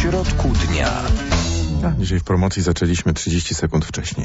środku dnia. Dzisiaj w promocji zaczęliśmy 30 sekund wcześniej.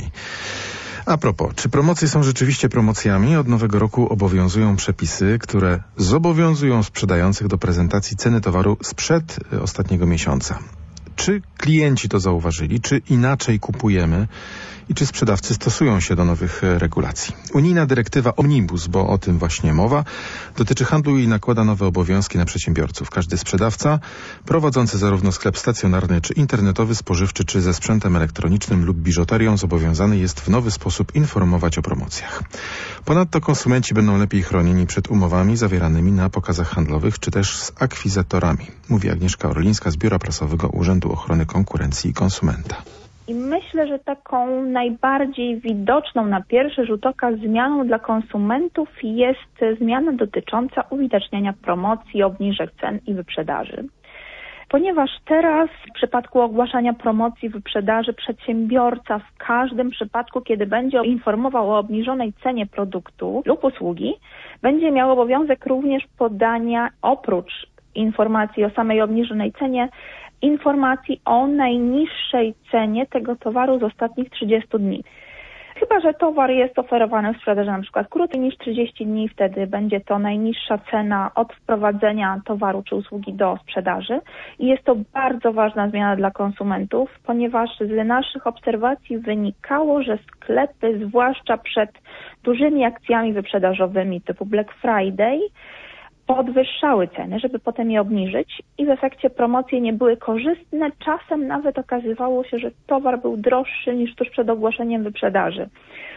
A propos, czy promocje są rzeczywiście promocjami? Od nowego roku obowiązują przepisy, które zobowiązują sprzedających do prezentacji ceny towaru sprzed ostatniego miesiąca. Czy klienci to zauważyli? Czy inaczej kupujemy? I czy sprzedawcy stosują się do nowych regulacji? Unijna dyrektywa Omnibus, bo o tym właśnie mowa, dotyczy handlu i nakłada nowe obowiązki na przedsiębiorców. Każdy sprzedawca prowadzący zarówno sklep stacjonarny czy internetowy, spożywczy czy ze sprzętem elektronicznym lub biżuterią zobowiązany jest w nowy sposób informować o promocjach. Ponadto konsumenci będą lepiej chronieni przed umowami zawieranymi na pokazach handlowych czy też z akwizytorami, mówi Agnieszka Orlińska z Biura Prasowego Urzędu Ochrony Konkurencji i Konsumenta. I myślę, że taką najbardziej widoczną na pierwszy rzut oka zmianą dla konsumentów jest zmiana dotycząca uwidaczniania promocji, obniżek cen i wyprzedaży. Ponieważ teraz w przypadku ogłaszania promocji, wyprzedaży przedsiębiorca w każdym przypadku, kiedy będzie informował o obniżonej cenie produktu lub usługi, będzie miał obowiązek również podania oprócz informacji o samej obniżonej cenie informacji o najniższej cenie tego towaru z ostatnich 30 dni. Chyba że towar jest oferowany w sprzedaży na przykład krócej niż 30 dni, wtedy będzie to najniższa cena od wprowadzenia towaru czy usługi do sprzedaży. I jest to bardzo ważna zmiana dla konsumentów, ponieważ z naszych obserwacji wynikało, że sklepy, zwłaszcza przed dużymi akcjami wyprzedażowymi typu Black Friday, podwyższały ceny, żeby potem je obniżyć i w efekcie promocje nie były korzystne. Czasem nawet okazywało się, że towar był droższy niż tuż przed ogłoszeniem wyprzedaży.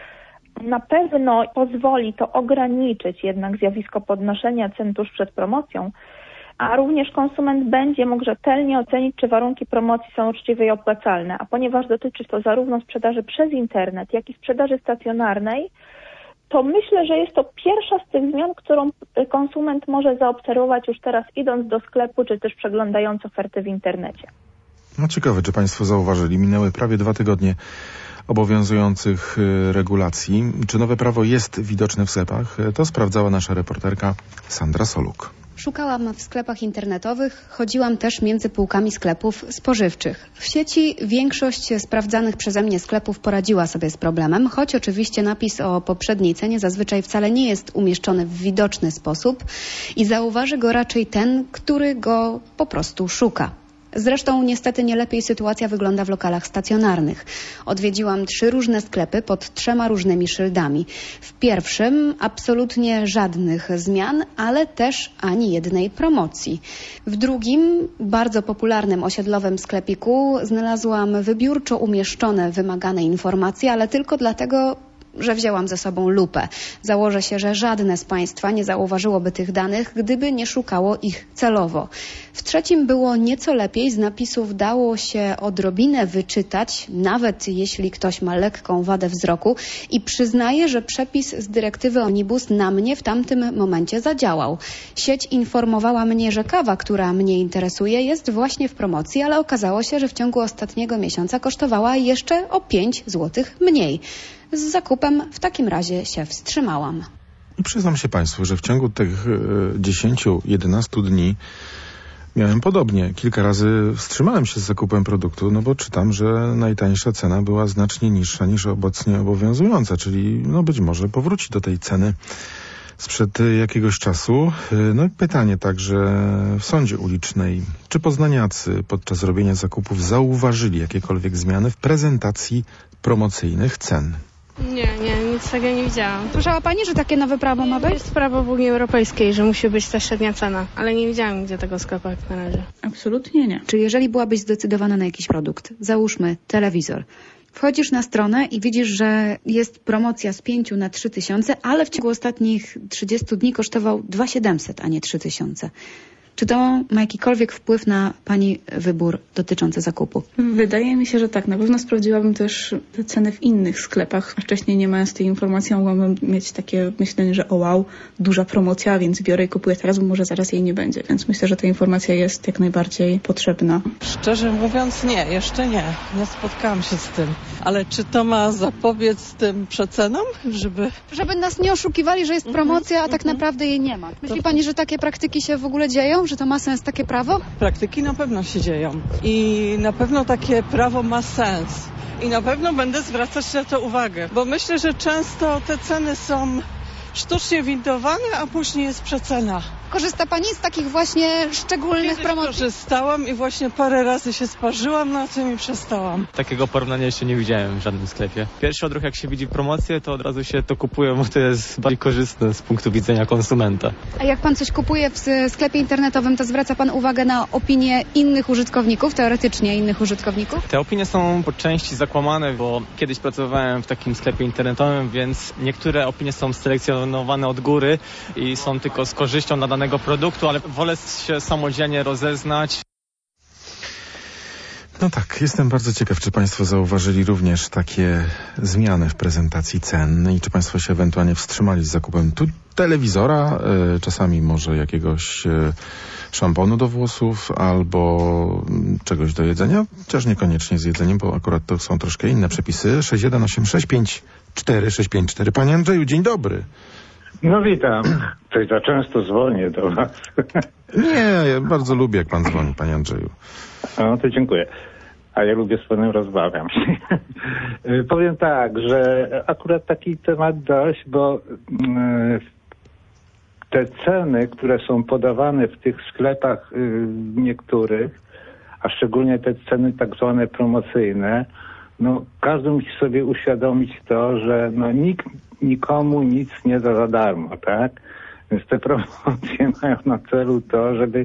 Na pewno pozwoli to ograniczyć jednak zjawisko podnoszenia cen tuż przed promocją, a również konsument będzie mógł rzetelnie ocenić, czy warunki promocji są uczciwe i opłacalne. A ponieważ dotyczy to zarówno sprzedaży przez internet, jak i sprzedaży stacjonarnej, to myślę, że jest to pierwsza z tych zmian, którą konsument może zaobserwować już teraz idąc do sklepu, czy też przeglądając oferty w internecie. No ciekawe, czy Państwo zauważyli, minęły prawie 2 tygodnie obowiązujących regulacji. Czy nowe prawo jest widoczne w sklepach? To sprawdzała nasza reporterka Sandra Soluk. Szukałam w sklepach internetowych, chodziłam też między półkami sklepów spożywczych. W sieci większość sprawdzanych przeze mnie sklepów poradziła sobie z problemem, choć oczywiście napis o poprzedniej cenie zazwyczaj wcale nie jest umieszczony w widoczny sposób i zauważy go raczej ten, który go po prostu szuka. Zresztą niestety nie lepiej sytuacja wygląda w lokalach stacjonarnych. Odwiedziłam 3 różne sklepy pod 3 różnymi szyldami. W pierwszym absolutnie żadnych zmian, ale też ani jednej promocji. W drugim, bardzo popularnym osiedlowym sklepiku znalazłam wybiórczo umieszczone wymagane informacje, ale tylko dlatego, że wzięłam ze sobą lupę. Założę się, że żadne z Państwa nie zauważyłoby tych danych, gdyby nie szukało ich celowo. W trzecim było nieco lepiej, z napisów dało się odrobinę wyczytać, nawet jeśli ktoś ma lekką wadę wzroku i przyznaję, że przepis z dyrektywy Omnibus na mnie w tamtym momencie zadziałał. Sieć informowała mnie, że kawa, która mnie interesuje, jest właśnie w promocji, ale okazało się, że w ciągu ostatniego miesiąca kosztowała jeszcze o 5 zł mniej. Z zakupem w takim razie się wstrzymałam. I przyznam się Państwu, że w ciągu tych 10-11 dni miałem podobnie. Kilka razy wstrzymałem się z zakupem produktu, no bo czytam, że najtańsza cena była znacznie niższa niż obecnie obowiązująca, czyli być może powróci do tej ceny sprzed jakiegoś czasu. No i pytanie także w sądzie ulicznej. Czy poznaniacy podczas robienia zakupów zauważyli jakiekolwiek zmiany w prezentacji promocyjnych cen? Nie, nic takiego nie widziałam. Słyszała Pani, że takie nowe prawo ma być? Jest prawo w Unii Europejskiej, że musi być ta średnia cena, ale nie widziałam gdzie tego sklepu jak na razie. Absolutnie nie. Czy jeżeli byłabyś zdecydowana na jakiś produkt, załóżmy telewizor, wchodzisz na stronę i widzisz, że jest promocja z 5 na 3000, ale w ciągu ostatnich 30 dni kosztował 2700, a nie 3000. Czy to ma jakikolwiek wpływ na Pani wybór dotyczący zakupu? Wydaje mi się, że tak. Na pewno sprawdziłabym też te ceny w innych sklepach. Wcześniej nie mając tej informacji mogłabym mieć takie myślenie, że wow, duża promocja, więc biorę i kupuję teraz, bo może zaraz jej nie będzie. Więc myślę, że ta informacja jest jak najbardziej potrzebna. Szczerze mówiąc nie, jeszcze nie. Nie spotkałam się z tym. Ale czy to ma zapobiec tym przecenom? Żeby nas nie oszukiwali, że jest promocja, a tak naprawdę jej nie ma. Myśli Pani, że takie praktyki się w ogóle dzieją? że to ma sens takie prawo? Praktyki na pewno się dzieją i na pewno takie prawo ma sens. I na pewno będę zwracać na to uwagę, bo myślę, że często te ceny są sztucznie windowane, a później jest przecena. Korzysta Pani z takich właśnie szczególnych promocji? Korzystałam i właśnie parę razy się sparzyłam na tym i przestałam. Takiego porównania jeszcze nie widziałem w żadnym sklepie. Pierwszy odruch, jak się widzi promocję, to od razu się to kupuje, bo to jest bardziej korzystne z punktu widzenia konsumenta. A jak Pan coś kupuje w sklepie internetowym, to zwraca Pan uwagę na opinie innych użytkowników, teoretycznie innych użytkowników? Te opinie są po części zakłamane, bo kiedyś pracowałem w takim sklepie internetowym, więc niektóre opinie są selekcjonowane od góry i są tylko z korzyścią dla danego produktu, ale wolę się samodzielnie rozeznać. No tak, jestem bardzo ciekaw, czy Państwo zauważyli również takie zmiany w prezentacji cen i czy Państwo się ewentualnie wstrzymali z zakupem telewizora, czasami może jakiegoś szamponu do włosów albo czegoś do jedzenia, chociaż niekoniecznie z jedzeniem, bo akurat to są troszkę inne przepisy. 618654654. Panie Andrzeju, dzień dobry. No witam. Coś za często dzwonię do was. Nie, ja bardzo lubię, jak pan dzwoni, panie Andrzeju. No to dziękuję. A ja lubię z panem rozmawiam. Powiem tak, że akurat taki temat dość, bo te ceny, które są podawane w tych sklepach niektórych, a szczególnie te ceny tak zwane promocyjne, no każdy musi sobie uświadomić to, że no nikt nikomu nic nie da za darmo, tak? Więc te promocje mają na celu to, żeby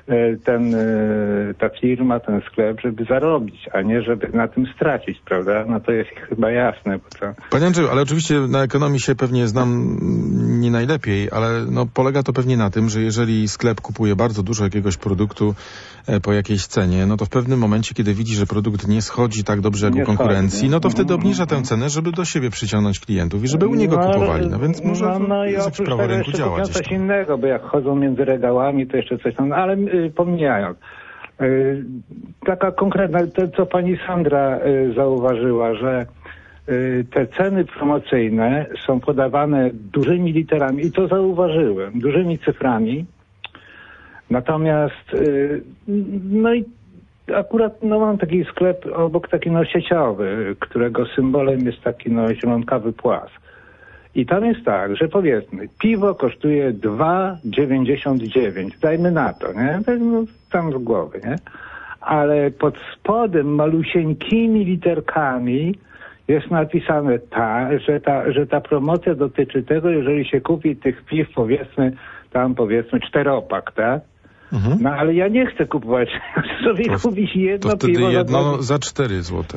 ta firma, ten sklep, żeby zarobić, a nie żeby na tym stracić, prawda? No to jest chyba jasne. Bo to... Panie Andrzeju, ale oczywiście na ekonomii się pewnie znam nie najlepiej, ale no polega to pewnie na tym, że jeżeli sklep kupuje bardzo dużo jakiegoś produktu po jakiejś cenie, no to w pewnym momencie, kiedy widzi, że produkt nie schodzi tak dobrze jak u konkurencji, no to wtedy obniża tę cenę, żeby do siebie przyciągnąć klientów i żeby u niego kupowali. No więc może jest jakiś prawo rynku działa. Coś innego, bo jak chodzą między regałami, to jeszcze coś tam, ale pomijając. Taka konkretna, to co pani Sandra zauważyła, że te ceny promocyjne są podawane dużymi literami i to zauważyłem, dużymi cyframi. Natomiast no i akurat no mam taki sklep obok taki sieciowy, którego symbolem jest taki zielonkawy płas. I tam jest tak, że powiedzmy, piwo kosztuje 2,99, dajmy na to, nie? No, tam z głowy, nie? Ale pod spodem malusieńkimi literkami jest napisane że ta promocja dotyczy tego, jeżeli się kupi tych piw, powiedzmy 4-opak, tak? Mhm. No ale ja nie chcę kupować, chcę sobie kupić jedno to wtedy piwo jedno za 4 złote.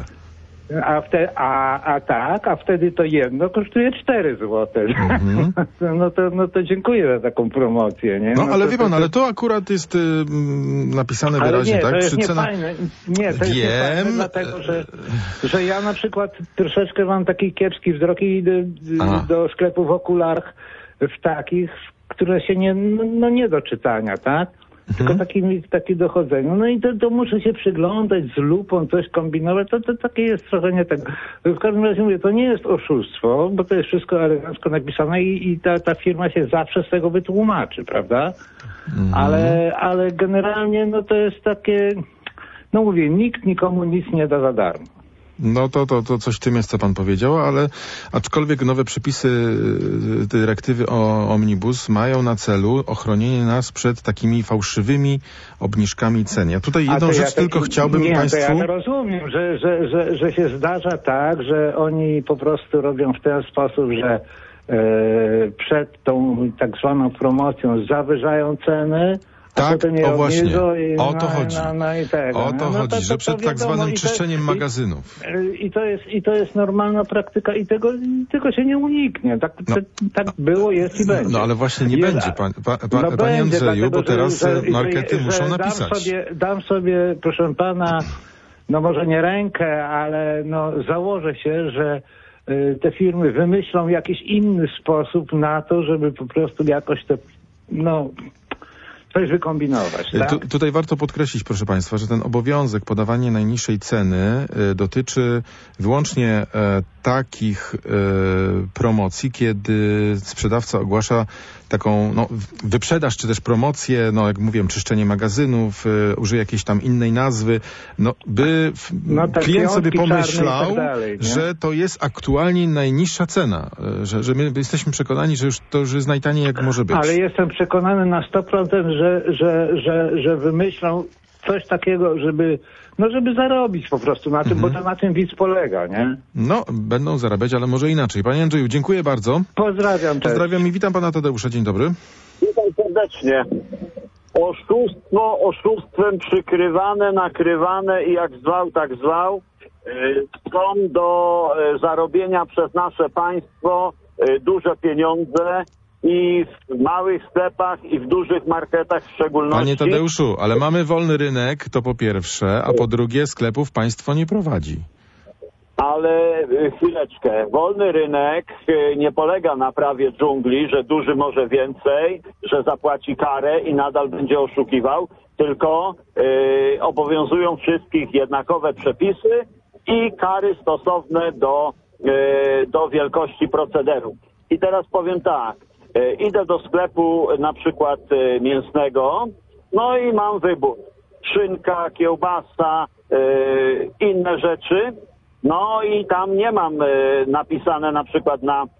A wtedy to jedno kosztuje 4 złote. Mm-hmm. No to dziękuję za taką promocję, nie? No ale wie pan, ale to akurat jest napisane wyraźnie, tak? To jest niefajne. Nie, to jest niefajne, dlatego, że ja na przykład troszeczkę mam taki kiepski wzrok i idę do sklepów okularnych w takich, które się nie do czytania, tak? Tylko takie dochodzenie. No i to muszę się przyglądać z lupą, coś kombinować, to takie jest trochę nie tak. W każdym razie mówię, to nie jest oszustwo, bo to jest wszystko elegancko napisane i ta firma się zawsze z tego wytłumaczy, prawda? Ale generalnie no to jest takie, no mówię, nikt nikomu nic nie da za darmo. No to coś w tym jest, co pan powiedział, ale aczkolwiek nowe przepisy dyrektywy o Omnibus mają na celu ochronienie nas przed takimi fałszywymi obniżkami cen. Ja tutaj jedną rzecz tylko chciałbym państwu... Ja rozumiem, że się zdarza tak, że oni po prostu robią w ten sposób, że przed tą tak zwaną promocją zawyżają ceny. Tak, właśnie. O to chodzi. O to chodzi, że przed tak zwanym czyszczeniem magazynów. I to jest normalna praktyka i tego się nie uniknie. Tak było, jest i będzie. No ale właśnie nie będzie, panie Andrzeju, bo teraz markety muszą napisać. Dam sobie, proszę pana, no może nie rękę, ale założę się, że te firmy wymyślą jakiś inny sposób na to, żeby po prostu jakoś to, coś wykombinować. Tak? Tutaj warto podkreślić, proszę państwa, że ten obowiązek podawania najniższej ceny dotyczy wyłącznie takich promocji, kiedy sprzedawca ogłasza taką wyprzedaż, czy też promocję, jak mówiłem, czyszczenie magazynów, użyję jakiejś tam innej nazwy, by klient sobie pomyślał, tak dalej, że to jest aktualnie najniższa cena, że my jesteśmy przekonani, że to już jest najtaniej jak może być. Ale jestem przekonany na 100%, że wymyślą coś takiego, żeby zarobić po prostu na tym, bo to na tym widz polega, nie? Będą zarabiać, ale może inaczej. Panie Andrzeju, dziękuję bardzo. Pozdrawiam. Pozdrawiam i witam pana Tadeusza. Dzień dobry. Witam serdecznie. Oszustwo oszustwem przykrywane, nakrywane i jak zwał, tak zwał. Są do zarobienia przez nasze państwo duże pieniądze i w małych sklepach i w dużych marketach w szczególności. Panie Tadeuszu, ale mamy wolny rynek, to po pierwsze, a po drugie sklepów państwo nie prowadzi. Ale chwileczkę, wolny rynek nie polega na prawie dżungli, że duży może więcej, że zapłaci karę i nadal będzie oszukiwał, tylko obowiązują wszystkich jednakowe przepisy i kary stosowne do wielkości procederu. I teraz powiem tak, idę do sklepu na przykład mięsnego, i mam wybór. Szynka, kiełbasa, inne rzeczy. I tam nie mam napisane na przykład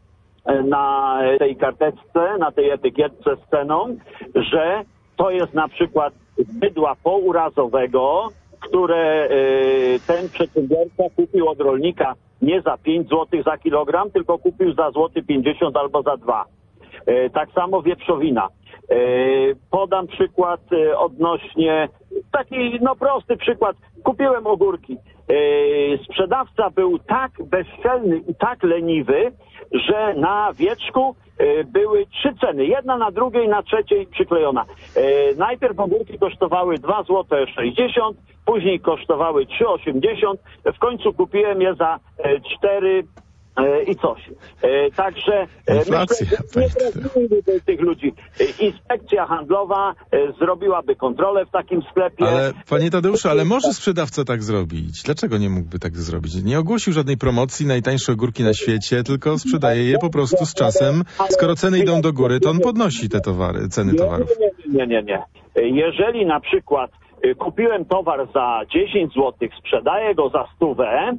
na tej karteczce, na tej etykietce z ceną, że to jest na przykład bydła pourazowego, które ten przedsiębiorca kupił od rolnika nie za 5 zł za kilogram, tylko kupił za 1,50 zł albo za 2. Tak samo wieprzowina. Podam przykład odnośnie, taki prosty przykład. Kupiłem ogórki. Sprzedawca był tak bezczelny i tak leniwy, że na wieczku były 3 ceny. Jedna na drugiej, na trzeciej przyklejona. Najpierw ogórki kosztowały 2,60 zł, później kosztowały 3,80 zł. W końcu kupiłem je za 4 i coś. Także inflacja, myślę, że nie tych ludzi. Inspekcja handlowa zrobiłaby kontrolę w takim sklepie. Ale panie Tadeuszu, ale może sprzedawca tak zrobić? Dlaczego nie mógłby tak zrobić? Nie ogłosił żadnej promocji, najtańsze ogórki na świecie, tylko sprzedaje je po prostu z czasem. Skoro ceny idą do góry, to on podnosi te ceny towarów. Nie. Jeżeli na przykład kupiłem towar za 10 zł, sprzedaję go za 100,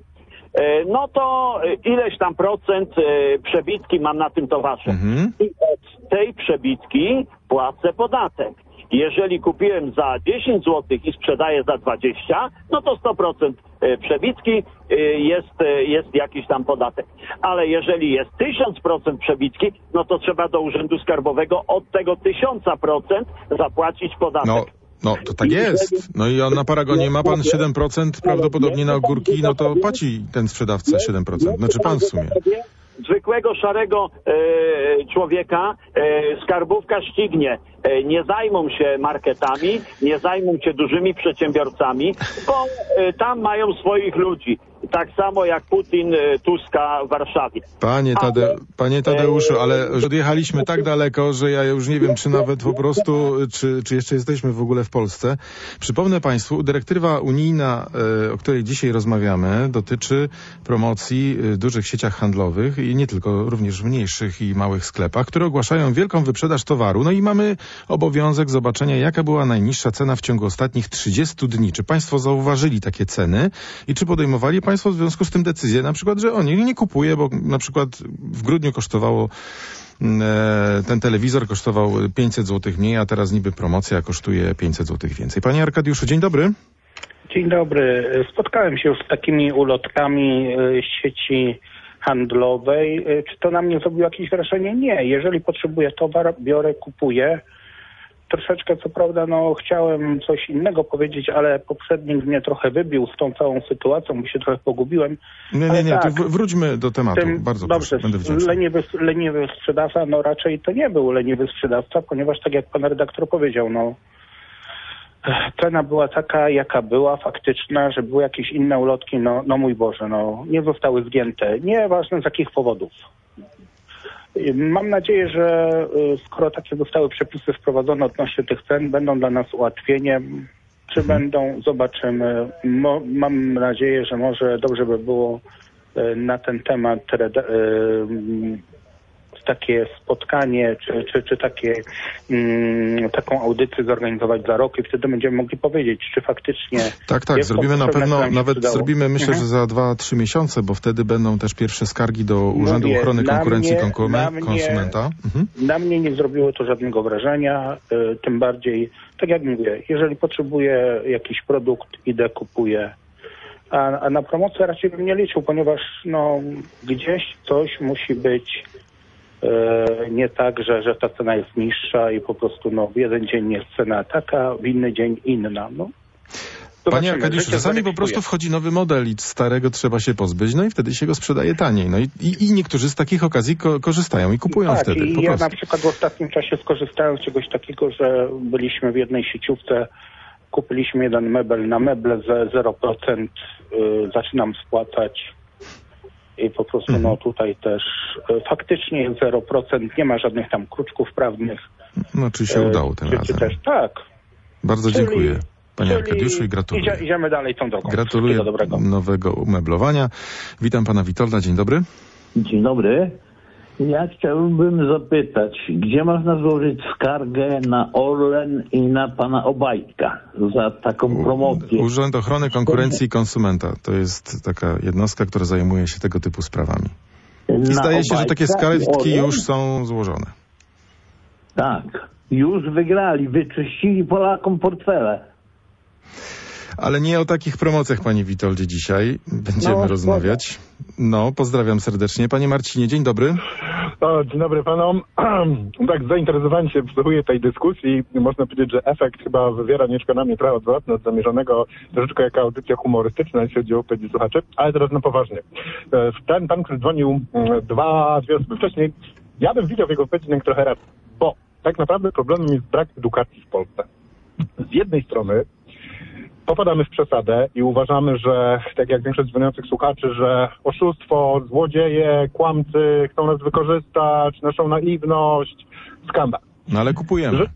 to ileś tam procent przebitki mam na tym towarze. I od tej przebitki płacę podatek. Jeżeli kupiłem za 10 zł i sprzedaję za 20, to 100% przebitki jest jakiś tam podatek. Ale jeżeli jest 1000% przebitki, to trzeba do Urzędu Skarbowego od tego 1000% zapłacić podatek. To tak jest. I on na Paragonie ma pan 7% prawdopodobnie na ogórki, to płaci ten sprzedawca 7%. Znaczy pan w sumie. Zwykłego, szarego człowieka skarbówka ścignie. Nie zajmą się marketami, nie zajmą się dużymi przedsiębiorcami, bo tam mają swoich ludzi. Tak samo jak Putin Tuska w Warszawie. Panie Tadeuszu, ale odjechaliśmy tak daleko, że ja już nie wiem, czy nawet po prostu, czy jeszcze jesteśmy w ogóle w Polsce. Przypomnę państwu, dyrektywa unijna, o której dzisiaj rozmawiamy, dotyczy promocji w dużych sieciach handlowych i nie tylko, również w mniejszych i małych sklepach, które ogłaszają wielką wyprzedaż towaru. I mamy obowiązek zobaczenia, jaka była najniższa cena w ciągu ostatnich 30 dni. Czy państwo zauważyli takie ceny i czy podejmowali państwo w związku z tym decyzję, na przykład, że nie kupuje, bo na przykład w grudniu kosztowało ten telewizor kosztował 500 zł mniej, a teraz niby promocja kosztuje 500 zł więcej. Panie Arkadiuszu, dzień dobry. Dzień dobry. Spotkałem się już z takimi ulotkami sieci handlowej. Czy to na mnie zrobiło jakieś wrażenie? Nie. Jeżeli potrzebuję towar, biorę, kupuję. Troszeczkę, co prawda, chciałem coś innego powiedzieć, ale poprzednik mnie trochę wybił z tą całą sytuacją, bo się trochę pogubiłem. Nie, tak, to wróćmy do tematu. Bardzo dobrze, proszę, będę wdzięczny. Leniwy sprzedawca, raczej to nie był leniwy sprzedawca, ponieważ tak jak pan redaktor powiedział, cena była taka, jaka była, faktyczna, że były jakieś inne ulotki, mój Boże, nie zostały zdjęte. Nieważne z jakich powodów. Mam nadzieję, że skoro takie zostały przepisy wprowadzone odnośnie tych cen, będą dla nas ułatwieniem. Czy będą? Zobaczymy. Mam nadzieję, że może dobrze by było na ten temat takie spotkanie, czy taką audycję zorganizować za rok i wtedy będziemy mogli powiedzieć, czy faktycznie... Tak, zrobimy na pewno, nawet zrobimy, myślę, że za 2-3 miesiące, bo wtedy będą też pierwsze skargi do Urzędu Ochrony Konkurencji i Konsumenta. Na mnie nie zrobiło to żadnego wrażenia, tym bardziej, tak jak mówię, jeżeli potrzebuję jakiś produkt, idę, kupuję, a na promocję raczej bym nie liczył, ponieważ gdzieś coś musi być nie tak, że ta cena jest niższa i po prostu w jeden dzień jest cena taka, w inny dzień inna. Panie Arkadiuszu, czasami po prostu wchodzi nowy model i starego trzeba się pozbyć, i wtedy się go sprzedaje taniej. I niektórzy z takich okazji korzystają i kupują wtedy. I ja na przykład w ostatnim czasie skorzystałem z czegoś takiego, że byliśmy w jednej sieciówce, kupiliśmy jeden mebel na meble za 0%, zaczynam spłacać i po prostu tutaj też faktycznie jest 0%, nie ma żadnych tam kruczków prawnych. Czy się udało tym razem. Też tak. Bardzo dziękuję. Panie Arkadiuszu i gratuluję. Idziemy dalej tą drogą. Gratuluję nowego umeblowania. Witam pana Witolda, dzień dobry. Dzień dobry. Ja chciałbym zapytać, gdzie można złożyć skargę na Orlen i na pana Obajtka za taką promocję? Urząd Ochrony Konkurencji i Konsumenta. To jest taka jednostka, która zajmuje się tego typu sprawami. I zdaje się, że takie skargi już są złożone. Tak, już wygrali, wyczyścili Polakom portfele. Ale nie o takich promocjach, panie Witoldzie, dzisiaj będziemy rozmawiać. Pozdrawiam serdecznie. Panie Marcinie, dzień dobry. Dzień dobry panom. Tak, z zainteresowaniem się wsłuchuję tej dyskusji. Można powiedzieć, że efekt chyba wywiera nieco na mnie trochę odwrotny od zamierzonego, troszeczkę jaka audycja humorystyczna, jeśli chodzi o odpowiedzi słuchaczy, ale teraz na poważnie. Ten pan, który dzwonił dwie osoby wcześniej, ja bym widział w jego odpowiedzi trochę rację, bo tak naprawdę problemem jest brak edukacji w Polsce. Z jednej strony popadamy w przesadę i uważamy, że, tak jak większość dzwoniących słuchaczy, że oszustwo, złodzieje, kłamcy chcą nas wykorzystać, naszą naiwność, skandal. Ale kupujemy.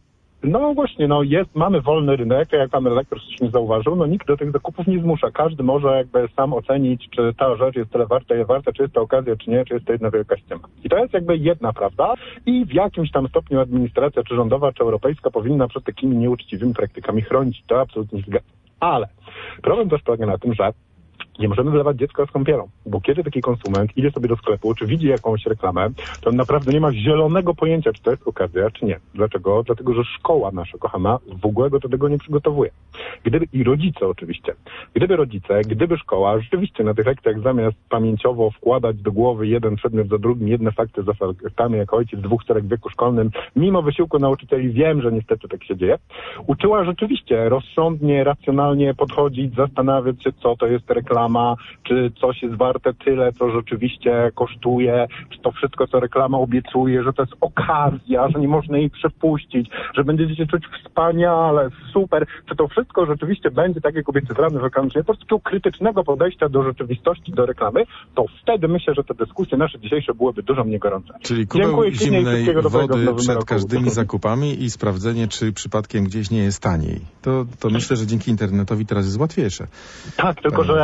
Mamy wolny rynek, jak pan redaktor nie zauważył, nikt do tych zakupów nie zmusza. Każdy może sam ocenić, czy ta rzecz jest tyle warta, czy jest to okazja, czy nie, czy jest to jedna wielka ściema. I to jest jedna prawda i w jakimś tam stopniu administracja, czy rządowa, czy europejska powinna przed takimi nieuczciwymi praktykami chronić. To absolutnie zgadzam. Ale problem też polega na tym, że nie możemy wlewać dziecka z kąpielą, bo kiedy taki konsument idzie sobie do sklepu, czy widzi jakąś reklamę, to on naprawdę nie ma zielonego pojęcia, czy to jest okazja, czy nie. Dlaczego? Dlatego, że szkoła nasza kochana w ogóle go do tego nie przygotowuje. I rodzice oczywiście. Gdyby szkoła rzeczywiście na tych lekcjach zamiast pamięciowo wkładać do głowy jeden przedmiot za drugim, jedne fakty za faktami, jako ojciec 2-4 w wieku szkolnym, mimo wysiłku nauczycieli, wiem, że niestety tak się dzieje, uczyła rzeczywiście rozsądnie, racjonalnie podchodzić, zastanawiać się, co to jest reklama, czy coś jest warte tyle, co rzeczywiście kosztuje, czy to wszystko, co reklama obiecuje, że to jest okazja, że nie można jej przepuścić, że będziecie się czuć wspaniale, super, czy to wszystko rzeczywiście będzie tak, jak obiecywano w reklamie, czy nie, po prostu takiego krytycznego podejścia do rzeczywistości, do reklamy, to wtedy myślę, że te dyskusje nasze dzisiejsze byłyby dużo mniej gorące. Czyli kubeł zimnej wody przed każdymi zakupami i sprawdzenie, czy przypadkiem gdzieś nie jest taniej. To myślę, że dzięki internetowi teraz jest łatwiejsze. Tak, tylko że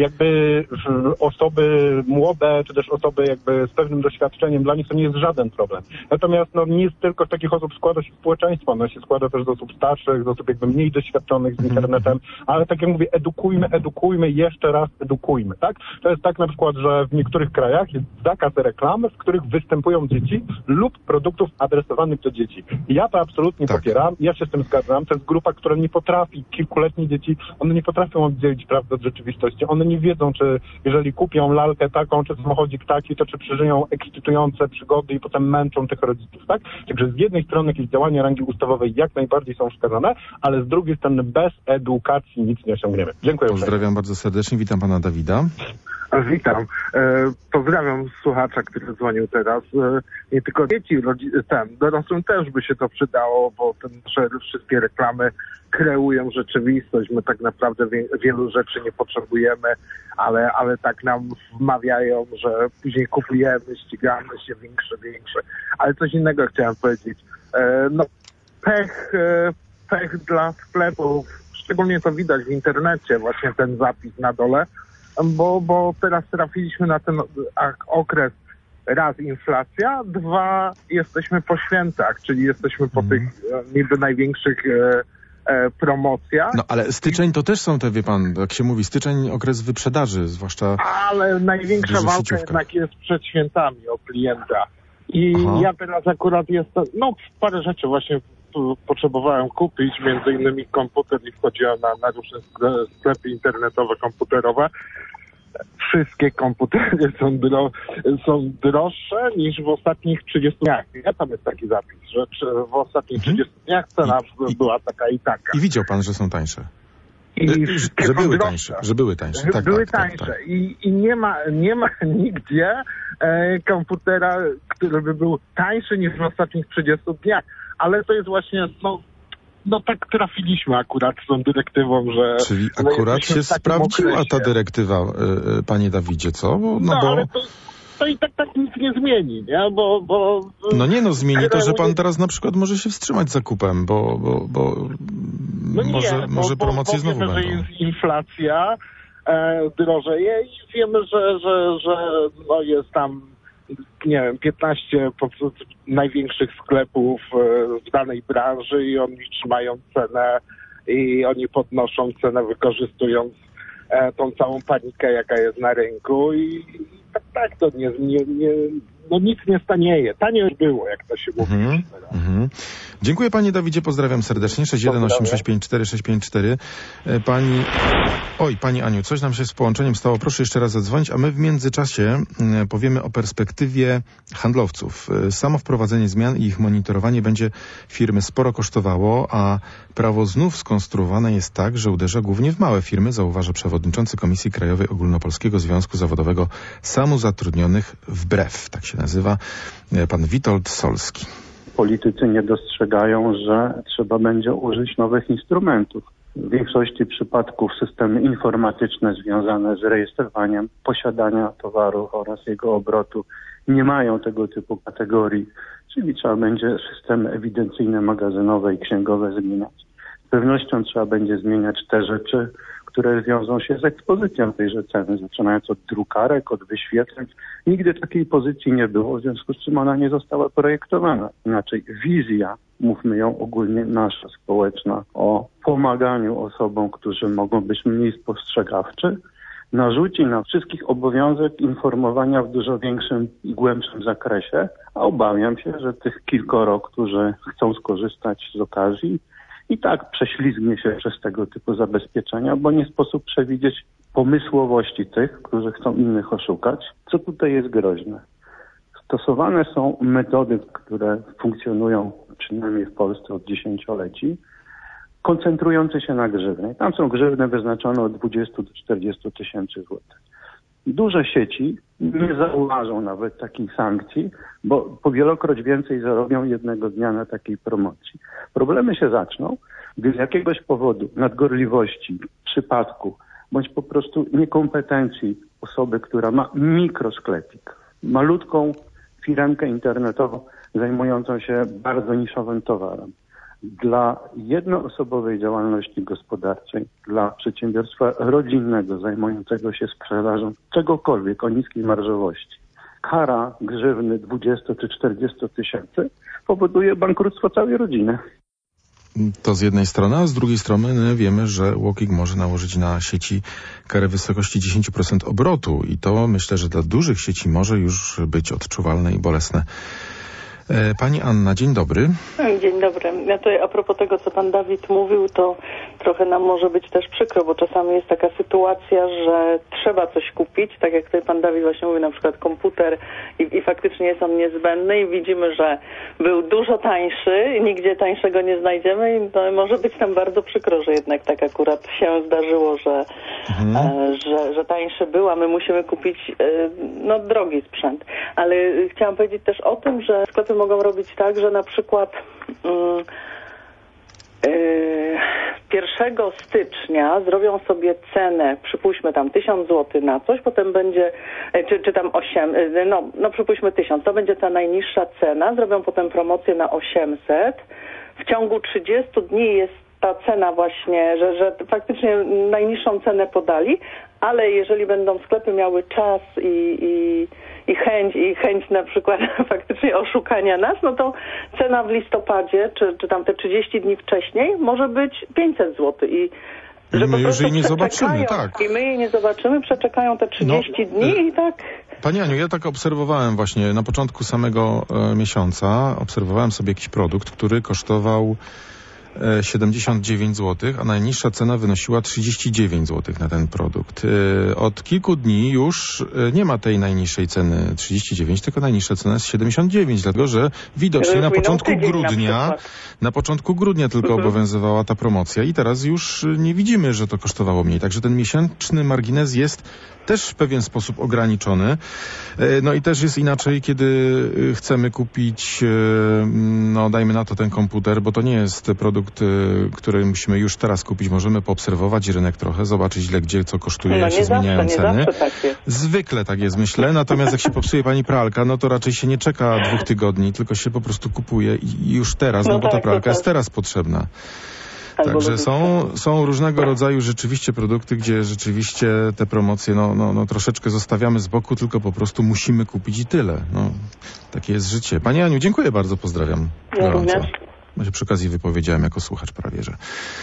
osoby młode, czy też osoby z pewnym doświadczeniem, dla nich to nie jest żaden problem. Natomiast nie tylko z takich osób składa się społeczeństwo, ono się składa też z osób starszych, z osób mniej doświadczonych z internetem, ale tak jak mówię, edukujmy, jeszcze raz edukujmy, tak? To jest tak na przykład, że w niektórych krajach jest zakaz reklam, w których występują dzieci lub produktów adresowanych do dzieci. I ja to absolutnie popieram, ja się z tym zgadzam, to jest grupa, która nie potrafi, kilkuletnie dzieci, one nie potrafią oddzielić prawdy od rzeczywistości, one nie wiedzą, czy jeżeli kupią lalkę taką, czy samochodzik taki, to czy przeżyją ekscytujące przygody i potem męczą tych rodziców, tak? Także z jednej strony jakieś działania rangi ustawowej jak najbardziej są wskazane, ale z drugiej strony bez edukacji nic nie osiągniemy. Dziękuję. Pozdrawiam bardzo serdecznie, witam pana Dawida. Witam. Pozdrawiam słuchacza, który dzwonił teraz. Nie tylko dzieci, dorosłym też by się to przydało, bo te wszystkie reklamy kreują rzeczywistość. My tak naprawdę wielu rzeczy nie potrzebujemy, ale tak nam wmawiają, że później kupujemy, ścigamy się większe. Ale coś innego chciałem powiedzieć. Pech dla sklepów, szczególnie to widać w internecie, właśnie ten zapis na dole, bo teraz trafiliśmy na ten okres raz inflacja, dwa jesteśmy po świętach, czyli jesteśmy po tych niby największych promocjach. No ale styczeń to też są te, wie pan, jak się mówi, styczeń okres wyprzedaży, zwłaszcza. Ale największa walka jednak jest przed świętami o klienta. I ja teraz akurat jestem, parę rzeczy właśnie potrzebowałem kupić, między innymi komputer i wchodziłem na różne sklepy internetowe, komputerowe. Wszystkie komputery są droższe niż w ostatnich 30 dniach. Tam jest taki zapis, że w ostatnich 30 dniach cena była taka i taka. I widział pan, że są tańsze? Że były tańsze. Tak, były tańsze. Tak. I nie ma nigdzie komputera, który by był tańszy niż w ostatnich 30 dniach. Ale to jest właśnie, tak trafiliśmy akurat z tą dyrektywą, że... Czyli akurat się sprawdziła ta dyrektywa, panie Dawidzie, co? Ale to i tak nic nie zmieni, nie? Bo zmieni to, że pan teraz na przykład może się wstrzymać z zakupem, bo może promocje znowu będą. Że jest inflacja, drożeje i wiemy, że jest tam, nie wiem, 15 największych sklepów w danej branży i oni trzymają cenę i oni podnoszą cenę, wykorzystując tą całą panikę, jaka jest na rynku i tak to nic nie stanieje. Tanie już było, jak to się mówi. Dziękuję panie Dawidzie, pozdrawiam serdecznie. 618654654. Pani Aniu, coś nam się z połączeniem stało. Proszę jeszcze raz zadzwonić, a my w międzyczasie powiemy o perspektywie handlowców. Samo wprowadzenie zmian i ich monitorowanie będzie firmy sporo kosztowało, a prawo znów skonstruowane jest tak, że uderza głównie w małe firmy, zauważa przewodniczący Komisji Krajowej Ogólnopolskiego Związku Zawodowego Samozatrudnionych WBREW, tak się nazywa, pan Witold Solski. Politycy nie dostrzegają, że trzeba będzie użyć nowych instrumentów. W większości przypadków systemy informatyczne związane z rejestrowaniem posiadania towaru oraz jego obrotu nie mają tego typu kategorii, czyli trzeba będzie systemy ewidencyjne, magazynowe i księgowe zmieniać. Z pewnością trzeba będzie zmieniać te rzeczy, które wiążą się z ekspozycją tejże ceny, zaczynając od drukarek, od wyświetleń. Nigdy takiej pozycji nie było, w związku z czym ona nie została projektowana. Inaczej wizja, mówmy ją ogólnie nasza społeczna, o pomaganiu osobom, którzy mogą być mniej spostrzegawczy, narzuci na wszystkich obowiązek informowania w dużo większym i głębszym zakresie, a obawiam się, że tych kilkoro, którzy chcą skorzystać z okazji, i tak prześlizgnie się przez tego typu zabezpieczenia, bo nie sposób przewidzieć pomysłowości tych, którzy chcą innych oszukać. Co tutaj jest groźne? Stosowane są metody, które funkcjonują przynajmniej w Polsce od dziesięcioleci, koncentrujące się na grzywny. Tam są grzywny wyznaczone od 20 do 40 tysięcy złotych. Duże sieci nie zauważą nawet takich sankcji, bo po wielokroć więcej zarobią jednego dnia na takiej promocji. Problemy się zaczną, gdy z jakiegoś powodu, nadgorliwości, przypadku, bądź po prostu niekompetencji osoby, która ma mikrosklepik, malutką firmkę internetową zajmującą się bardzo niszowym towarem, dla jednoosobowej działalności gospodarczej, dla przedsiębiorstwa rodzinnego zajmującego się sprzedażą czegokolwiek o niskiej marżowości, kara grzywny 20 czy 40 tysięcy powoduje bankructwo całej rodziny. To z jednej strony, a z drugiej strony wiemy, że UOKiK może nałożyć na sieci karę w wysokości 10% obrotu i to myślę, że dla dużych sieci może już być odczuwalne i bolesne. Pani Anna, dzień dobry. Dzień dobry. Ja tutaj a propos tego, co pan Dawid mówił, to trochę nam może być też przykro, bo czasami jest taka sytuacja, że trzeba coś kupić, tak jak tutaj pan Dawid właśnie mówił, na przykład komputer i faktycznie jest on niezbędny i widzimy, że był dużo tańszy i nigdzie tańszego nie znajdziemy i to może być nam bardzo przykro, że jednak tak akurat się zdarzyło, że tańszy był, a my musimy kupić drogi sprzęt. Ale chciałam powiedzieć też o tym, że sklepy mogą robić tak, że na przykład 1 stycznia zrobią sobie cenę, przypuśćmy tam 1000 zł na coś, potem będzie, czy tam 8, przypuśćmy 1000, to będzie ta najniższa cena, zrobią potem promocję na 800, w ciągu 30 dni jest ta cena właśnie, że faktycznie najniższą cenę podali, ale jeżeli będą sklepy miały czas i chęć na przykład faktycznie oszukania nas, no to cena w listopadzie, czy tam te 30 dni wcześniej może być 500 zł i że my już jej nie zobaczymy, tak. I my jej nie zobaczymy, przeczekają te 30 dni i tak... Pani Aniu, ja tak obserwowałem właśnie na początku samego miesiąca, obserwowałem sobie jakiś produkt, który kosztował 79 zł, a najniższa cena wynosiła 39 zł na ten produkt. Od kilku dni już nie ma tej najniższej ceny 39, tylko najniższa cena jest 79, dlatego że widocznie na początku grudnia tylko obowiązywała ta promocja i teraz już nie widzimy, że to kosztowało mniej. Także ten miesięczny margines jest też w pewien sposób ograniczony. No i też jest inaczej, kiedy chcemy kupić, no dajmy na to ten komputer, bo to nie jest produkt, który musimy już teraz kupić. Możemy poobserwować rynek trochę, zobaczyć gdzie co kosztuje, jak się zmieniają ceny. Zwykle tak jest, myślę. Natomiast jak się popsuje pani pralka, no to raczej się nie czeka 2 tygodni, tylko się po prostu kupuje i już teraz, bo ta pralka jest teraz potrzebna. Także są różnego rodzaju rzeczywiście produkty, gdzie rzeczywiście te promocje no troszeczkę zostawiamy z boku, tylko po prostu musimy kupić i tyle. No, takie jest życie. Pani Aniu, dziękuję bardzo, pozdrawiam. Ja również. No się przy okazji wypowiedziałem jako słuchacz prawie, że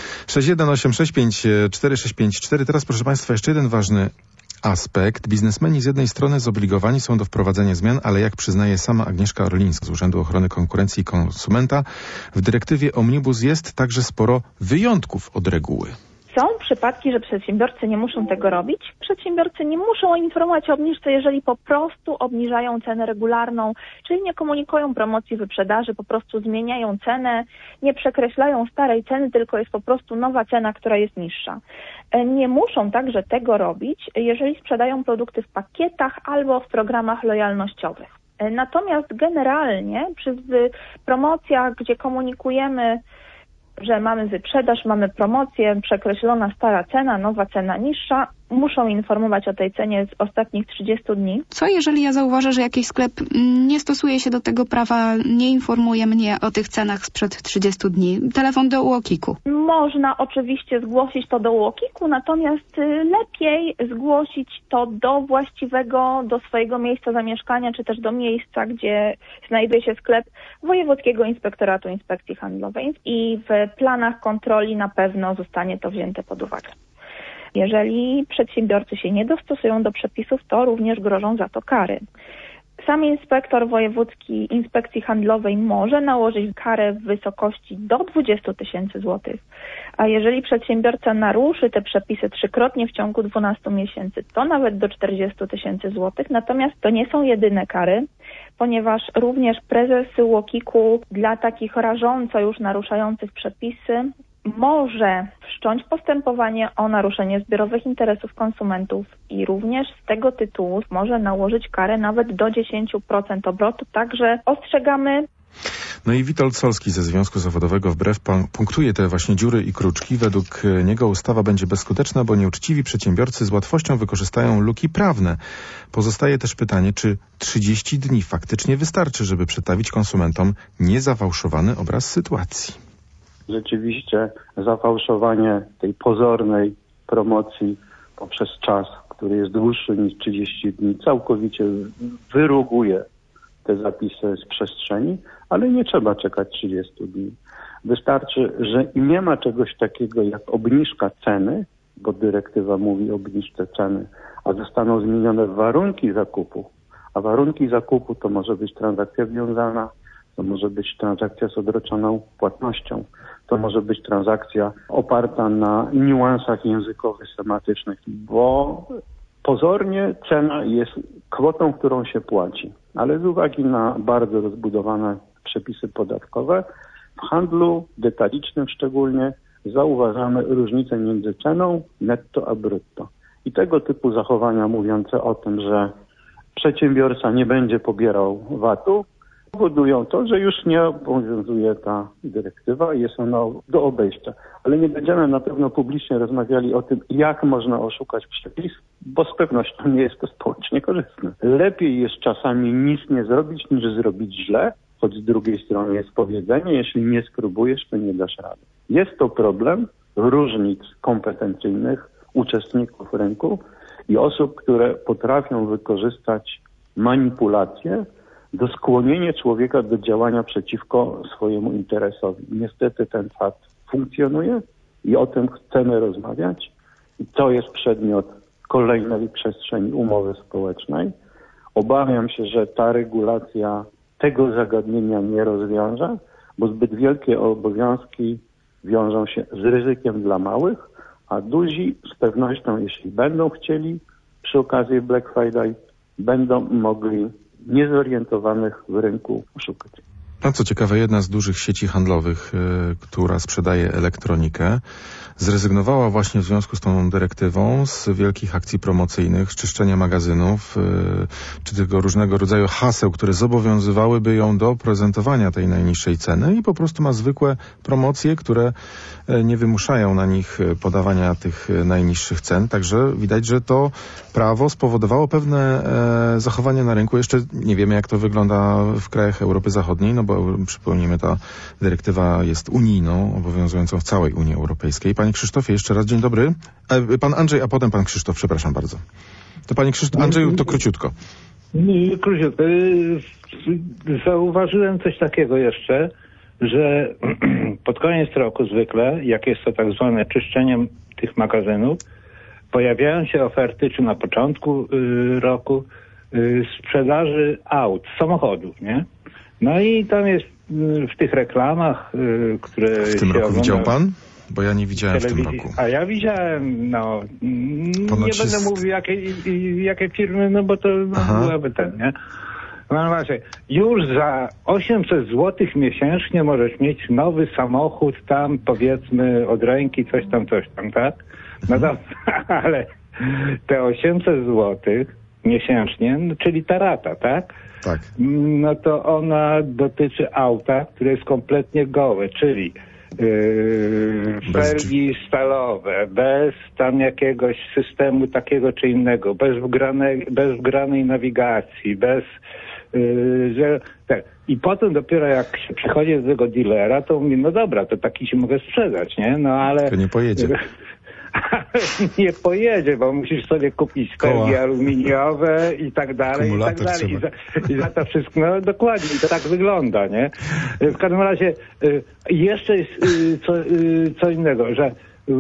618654654. Teraz, proszę Państwa, jeszcze jeden ważny aspekt. Biznesmeni z jednej strony zobligowani są do wprowadzenia zmian, ale jak przyznaje sama Agnieszka Orlińska z Urzędu Ochrony Konkurencji i Konsumenta, w dyrektywie Omnibus jest także sporo wyjątków od reguły. Są przypadki, że przedsiębiorcy nie muszą tego robić. Przedsiębiorcy nie muszą informować o obniżce, jeżeli po prostu obniżają cenę regularną, czyli nie komunikują promocji wyprzedaży, po prostu zmieniają cenę, nie przekreślają starej ceny, tylko jest po prostu nowa cena, która jest niższa. Nie muszą także tego robić, jeżeli sprzedają produkty w pakietach albo w programach lojalnościowych. Natomiast generalnie przy promocjach, gdzie komunikujemy, że mamy wyprzedaż, mamy promocję, przekreślona stara cena, nowa cena niższa, muszą informować o tej cenie z ostatnich 30 dni. Co jeżeli ja zauważę, że jakiś sklep nie stosuje się do tego prawa, nie informuje mnie o tych cenach sprzed 30 dni? Telefon do UOKiK-u. Można oczywiście zgłosić to do UOKiK-u, natomiast lepiej zgłosić to do swojego miejsca zamieszkania, czy też do miejsca, gdzie znajduje się sklep Wojewódzkiego Inspektoratu Inspekcji Handlowej i w planach kontroli na pewno zostanie to wzięte pod uwagę. Jeżeli przedsiębiorcy się nie dostosują do przepisów, to również grożą za to kary. Sam inspektor wojewódzki Inspekcji Handlowej może nałożyć karę w wysokości do 20 000 złotych, a jeżeli przedsiębiorca naruszy te przepisy 3-krotnie w ciągu 12 miesięcy, to nawet do 40 000 złotych. Natomiast to nie są jedyne kary, ponieważ również prezes UOKiK-u dla takich rażąco już naruszających przepisy może wszcząć postępowanie o naruszenie zbiorowych interesów konsumentów i również z tego tytułu może nałożyć karę nawet do 10% obrotu, także ostrzegamy. No i Witold Solski ze Związku Zawodowego Wbrew punktuje te właśnie dziury i kruczki. Według niego ustawa będzie bezskuteczna, bo nieuczciwi przedsiębiorcy z łatwością wykorzystają luki prawne. Pozostaje też pytanie, czy 30 dni faktycznie wystarczy, żeby przedstawić konsumentom niezafałszowany obraz sytuacji. Rzeczywiście zafałszowanie tej pozornej promocji poprzez czas, który jest dłuższy niż 30 dni, całkowicie wyruguje te zapisy z przestrzeni, ale nie trzeba czekać 30 dni. Wystarczy, że nie ma czegoś takiego jak obniżka ceny, bo dyrektywa mówi o obniżce ceny, a zostaną zmienione warunki zakupu, a warunki zakupu to może być transakcja wiązana, to może być transakcja z odroczoną płatnością. To może być transakcja oparta na niuansach językowych, schematycznych, bo pozornie cena jest kwotą, którą się płaci. Ale z uwagi na bardzo rozbudowane przepisy podatkowe, w handlu detalicznym szczególnie zauważamy różnicę między ceną netto a brutto. I tego typu zachowania mówiące o tym, że przedsiębiorca nie będzie pobierał VAT-u, powodują to, że już nie obowiązuje ta dyrektywa i jest ona do obejścia. Ale nie będziemy na pewno publicznie rozmawiali o tym, jak można oszukać przepis, bo z pewnością nie jest to społecznie korzystne. Lepiej jest czasami nic nie zrobić, niż zrobić źle, choć z drugiej strony jest powiedzenie, jeśli nie spróbujesz, to nie dasz rady. Jest to problem różnic kompetencyjnych uczestników rynku i osób, które potrafią wykorzystać manipulacje do skłonienia człowieka do działania przeciwko swojemu interesowi. Niestety ten fakt funkcjonuje i o tym chcemy rozmawiać. I to jest przedmiot kolejnej przestrzeni umowy społecznej. Obawiam się, że ta regulacja tego zagadnienia nie rozwiąże, bo zbyt wielkie obowiązki wiążą się z ryzykiem dla małych, a duzi z pewnością, jeśli będą chcieli przy okazji Black Friday, będą mogli niezorientowanych w rynku oszukać. A co ciekawe, jedna z dużych sieci handlowych, która sprzedaje elektronikę, zrezygnowała właśnie w związku z tą dyrektywą z wielkich akcji promocyjnych, czyszczenia magazynów, czy tego różnego rodzaju haseł, które zobowiązywałyby ją do prezentowania tej najniższej ceny i po prostu ma zwykłe promocje, które nie wymuszają na nich podawania tych najniższych cen. Także widać, że to prawo spowodowało pewne zachowanie na rynku. Jeszcze nie wiemy, jak to wygląda w krajach Europy Zachodniej, no bo przypomnijmy, ta dyrektywa jest unijną, obowiązującą w całej Unii Europejskiej. Panie Krzysztofie, jeszcze raz dzień dobry. Pan Andrzej, a potem pan Krzysztof, przepraszam bardzo. To panie Krzysztof, Andrzeju, to króciutko. Króciutko. Zauważyłem coś takiego jeszcze, że pod koniec roku zwykle, jak jest to tak zwane czyszczeniem tych magazynów, pojawiają się oferty, czy na początku roku, sprzedaży aut, samochodów, nie? No i tam jest w tych reklamach, które w tym roku widział pan? Bo ja nie widziałem w tym roku. A ja widziałem, no, nie będę mówił jakie firmy, no bo to byłaby ten, nie? No właśnie, już za 800 zł miesięcznie możesz mieć nowy samochód tam, powiedzmy, od ręki, coś tam, tak? No to, ale te 800 zł miesięcznie, no, czyli ta rata, tak? Tak. No to ona dotyczy auta, które jest kompletnie gołe, czyli felgi stalowe, bez tam jakiegoś systemu takiego czy innego, bez wgranej nawigacji, bez tak. I potem dopiero jak się przychodzi do tego dealera, to mówi, no dobra, to taki ci mogę sprzedać, nie? No ale... To nie pojedzie. Nie pojedzie, bo musisz sobie kupić felgi aluminiowe i tak dalej, i tak dalej. I za to wszystko, no dokładnie, to tak wygląda, nie? W każdym razie jeszcze jest co innego, że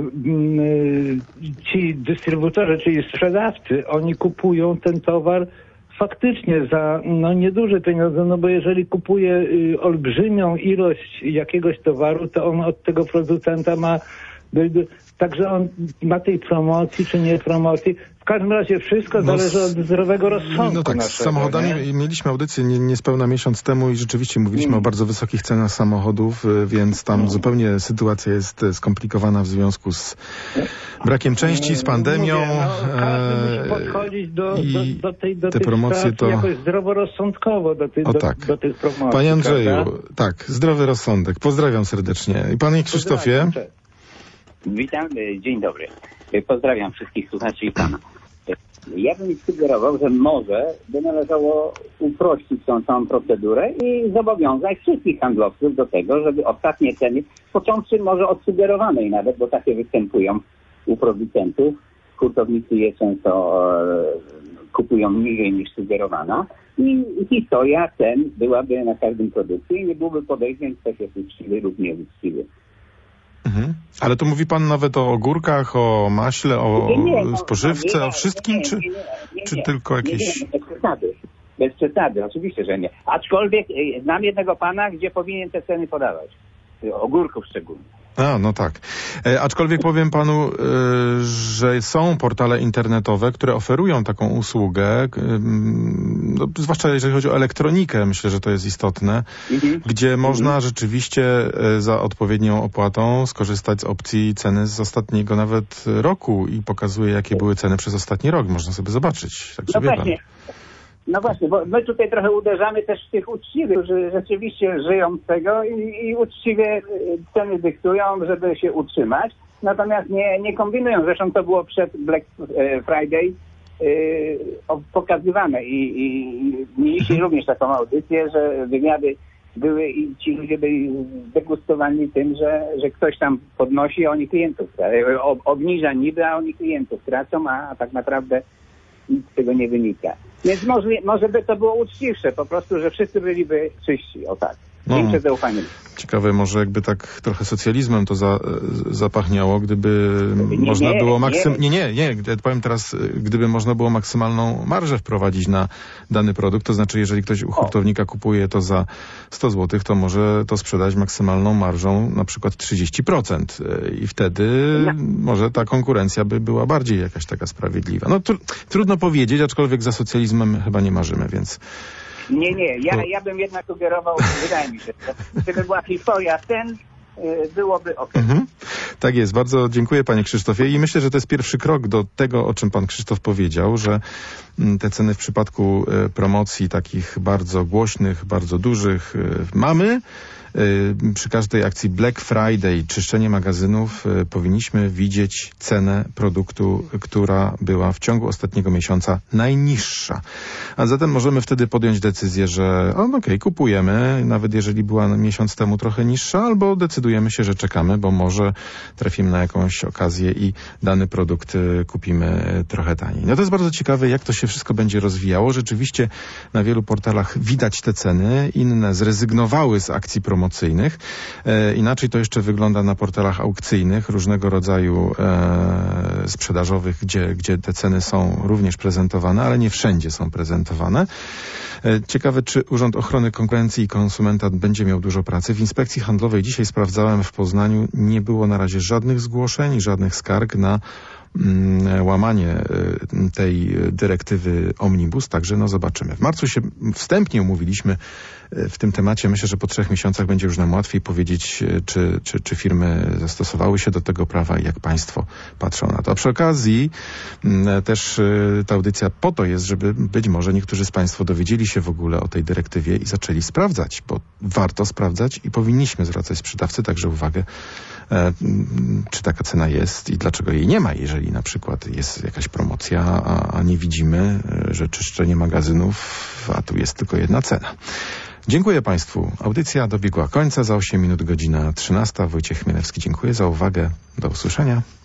ci dystrybutorzy, czyli sprzedawcy, oni kupują ten towar faktycznie za nieduże pieniądze, no bo jeżeli kupuje olbrzymią ilość jakiegoś towaru, to on od tego producenta ma także on ma tej promocji czy nie promocji. W każdym razie wszystko zależy od zdrowego rozsądku. No tak, naszego, z samochodami mieliśmy audycję niespełna miesiąc temu i rzeczywiście mówiliśmy o bardzo wysokich cenach samochodów, więc tam zupełnie sytuacja jest skomplikowana w związku z brakiem części, z pandemią. Każdy musi podchodzić do te tych promocje to jakoś zdroworozsądkowo do tych promocji. Panie Andrzeju, tak, zdrowy rozsądek. Pozdrawiam serdecznie. I panie Krzysztofie? Witam, dzień dobry. Pozdrawiam wszystkich słuchaczy i pana. Ja bym sugerował, że może by należało uprościć tą całą procedurę i zobowiązać wszystkich handlowców do tego, żeby ostatnie ceny, począwszy może od sugerowanej nawet, bo takie występują u producentów, hurtownicy je często kupują niżej niż sugerowana i historia cen byłaby na każdym produkcie i nie byłoby podejrzeń, kto jest uczciwy lub nieuczciwy. Mhm. Ale to mówi pan nawet o ogórkach, o maśle, o spożywce, o wszystkim, czy tylko jakieś... Bez przesady, oczywiście, że nie. Aczkolwiek znam jednego pana, gdzie powinien te ceny podawać. Ogórków szczególnie. A, no tak. Aczkolwiek powiem panu, że są portale internetowe, które oferują taką usługę, no, zwłaszcza jeżeli chodzi o elektronikę, myślę, że to jest istotne, gdzie można rzeczywiście za odpowiednią opłatą skorzystać z opcji ceny z ostatniego nawet roku i pokazuje, jakie były ceny przez ostatni rok. Można sobie zobaczyć. Także no właśnie. No właśnie, bo my tutaj trochę uderzamy też w tych uczciwych, którzy rzeczywiście żyją z tego i uczciwie ceny dyktują, żeby się utrzymać. Natomiast nie kombinują. Zresztą to było przed Black Friday pokazywane i mieliście również taką audycję, że wywiady i ci ludzie byli zdegustowani tym, że ktoś tam podnosi, a oni klientów obniża niby, a oni klientów tracą, a tak naprawdę nic z tego nie wynika. Więc może by to było uczciwsze, po prostu, że wszyscy byliby czyści, o tak. Większe zaufanie. Ciekawe, może jakby tak trochę socjalizmem to zapachniało, gdyby można było powiem teraz, gdyby można było maksymalną marżę wprowadzić na dany produkt, to znaczy jeżeli ktoś u hurtownika kupuje to za 100 zł, to może to sprzedać maksymalną marżą na przykład 30% i wtedy może ta konkurencja by była bardziej jakaś taka sprawiedliwa. No trudno powiedzieć, aczkolwiek za socjalizmem chyba nie marzymy, więc... Nie, ja bym jednak sugerował, wydaje mi się, gdyby była historia cen, byłoby okej. Tak jest, bardzo dziękuję panie Krzysztofie i myślę, że to jest pierwszy krok do tego, o czym pan Krzysztof powiedział, że te ceny w przypadku promocji takich bardzo głośnych, bardzo dużych mamy. Przy każdej akcji Black Friday, czyszczenie magazynów, powinniśmy widzieć cenę produktu, która była w ciągu ostatniego miesiąca najniższa. A zatem możemy wtedy podjąć decyzję, że kupujemy, nawet jeżeli była miesiąc temu trochę niższa, albo decydujemy się, że czekamy, bo może trafimy na jakąś okazję i dany produkt kupimy trochę taniej. No to jest bardzo ciekawe, jak to się wszystko będzie rozwijało. Rzeczywiście na wielu portalach widać te ceny, inne zrezygnowały z akcji promocyjnych. Inaczej to jeszcze wygląda na portalach aukcyjnych, różnego rodzaju sprzedażowych, gdzie te ceny są również prezentowane, ale nie wszędzie są prezentowane. Ciekawe, czy Urząd Ochrony Konkurencji i Konsumenta będzie miał dużo pracy. W Inspekcji Handlowej dzisiaj sprawdzałem w Poznaniu, nie było na razie żadnych zgłoszeń, żadnych skarg na łamanie tej dyrektywy Omnibus, także zobaczymy. W marcu się wstępnie umówiliśmy w tym temacie. Myślę, że po 3 miesiącach będzie już nam łatwiej powiedzieć, czy firmy zastosowały się do tego prawa i jak państwo patrzą na to. A przy okazji też ta audycja po to jest, żeby być może niektórzy z państwa dowiedzieli się w ogóle o tej dyrektywie i zaczęli sprawdzać, bo warto sprawdzać i powinniśmy zwracać sprzedawcy także uwagę, czy taka cena jest i dlaczego jej nie ma, jeżeli na przykład jest jakaś promocja, a nie widzimy, że czyszczenie magazynów, a tu jest tylko jedna cena. Dziękuję państwu. Audycja dobiegła końca. Za 8 minut godzina 13. Wojciech Chmielewski, dziękuję za uwagę. Do usłyszenia.